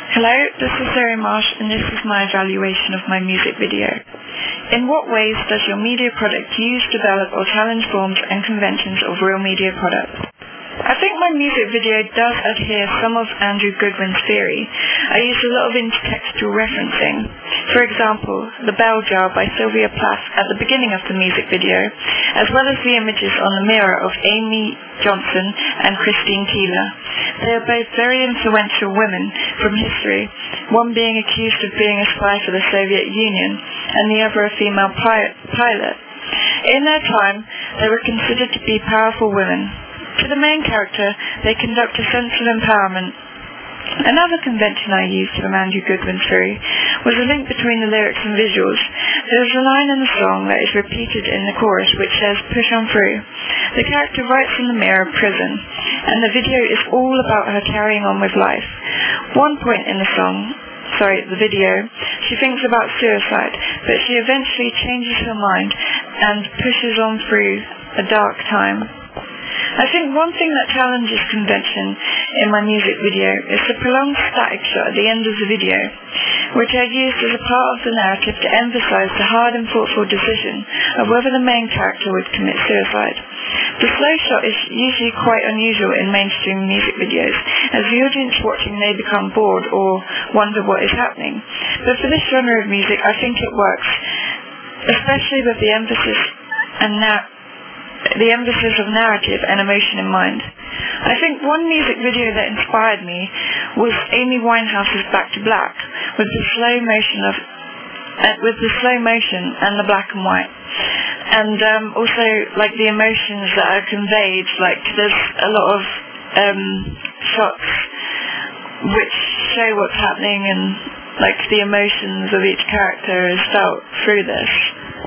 Hello, this is Zoe Marsh and this is my evaluation of my music video. In what ways does your media product use, develop or challenge forms and conventions of real media products? I think my music video does adhere some of Andrew Goodwin's theory. I use a lot of intertextual referencing. For example, The Bell Jar by Sylvia Plath at the beginning of the music video, as well as the images on the mirror of Amy Johnson and Christine Keeler. They are both very influential women from history, one being accused of being a spy for the Soviet Union and the other a female pilot. In their time, they were considered to be powerful women. To the main character, they conduct a sense of empowerment. Another convention I used from Andrew Goodwin's theory was a link between the lyrics and visuals. There is a line in the song that is repeated in the chorus which says, "Push on through." The character writes in the mirror of prison, and the video is all about her carrying on with life. One point in the video, she thinks about suicide, but she eventually changes her mind and pushes on through a dark time. I think one thing that challenges convention in my music video is the prolonged static shot at the end of the video, which I used as a part of the narrative to emphasize the hard and thoughtful decision of whether the main character would commit suicide. The slow shot is usually quite unusual in mainstream music videos, as the audience watching may become bored or wonder what is happening. But for this genre of music, I think it works, especially with the emphasis of narrative and emotion in mind. I think one music video that inspired me was Amy Winehouse's Back to Black, with the slow motion and the black and white, and also like the emotions that are conveyed. Like there's a lot of shots which show what's happening and like the emotions of each character is felt through this.